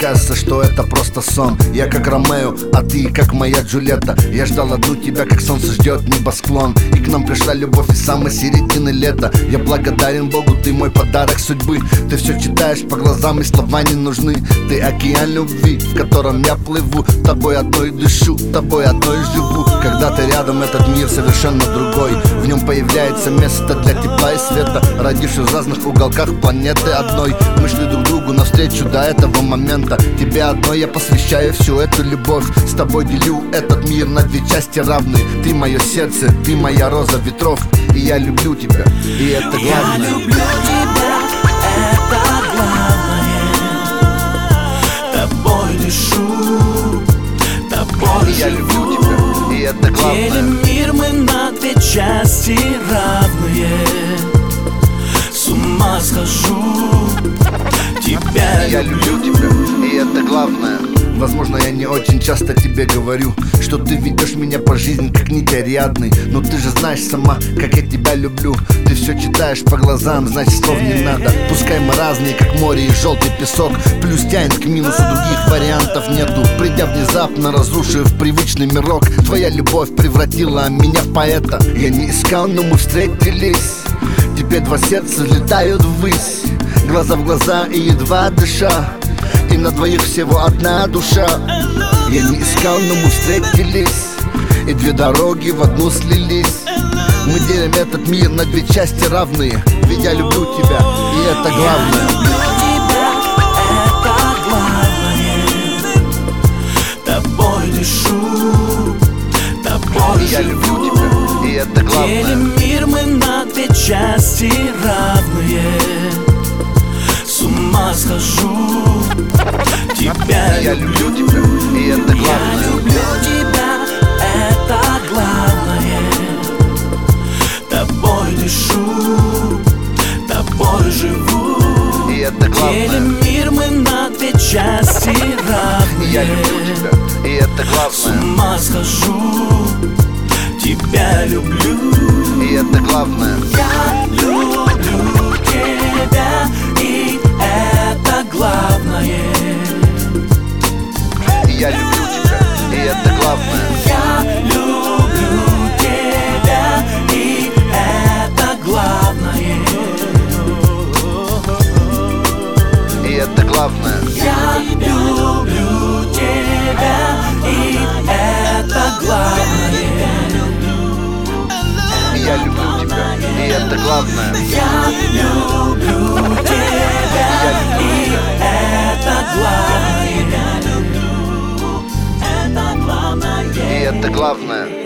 кажется, что это просто сон. Я как Ромео, а ты как моя Джульетта. Я ждал одну тебя, как солнце ждет небосклон. И к нам пришла любовь из самой середины лета. Я благодарен Богу, ты мой подарок судьбы. Ты все читаешь по глазам, и слова не нужны. Ты океан любви, в котором я плыву. Тобой одной дышу, тобой одной живу. Когда ты рядом, этот мир совершенно другой. В нем появляется место для тепла и света. Родившись в разных уголках планеты одной, мы шли друг другу навстречу до этого момента. Тебе одной я посвящаю всю эту любовь. С тобой делю этот мир на две части равные. Ты мое сердце, ты моя роза ветров. И я люблю тебя, и это главное. Я люблю тебя, это главное. Тобой дышу, тобой я живу. люблю тебя, и это главное. Делим мир мы на две части равные. С ума схожу, тебя я люблю тебя, и это главное. Возможно, я не очень часто тебе говорю, что ты ведешь меня по жизни как нить Ариадны. Но ты же знаешь сама, как я тебя люблю. Ты все читаешь по глазам, значит слов не надо. Пускай мы разные, как море и желтый песок. Плюс тянет к минусу, других вариантов нету. Придя внезапно, разрушив привычный мирок, твоя любовь превратила меня в поэта. Я не искал, но мы встретились. Теперь два сердца летают ввысь, глаза в глаза и едва дыша. И на двоих всего одна душа. Я не искал, но мы встретились, и две дороги в одну слились. Мы делим этот мир на две части равные. Ведь я люблю тебя, и это главное. Я люблю тебя, это главное. Тобой дышу, тобой я люблю живу. тебя, и это главное. Делим мир мы на две части равные. С ума схожу, тебя я люблю тебя, и это главное. Я люблю тебя, это главное. Тобой дышу, тобой живу. И это главное. Делим мир мы на две части равные. Я люблю тебя, и это С главное. ума схожу, тебя люблю. И это главное. Я люблю тебя, и это главное. Я люблю тебя, и это главное. Я люблю тебя, и это главное. И это главное. Я люблю тебя, и это главное. Я люблю тебя, и это главное. Я люблю тебя, и это главное. И это главное.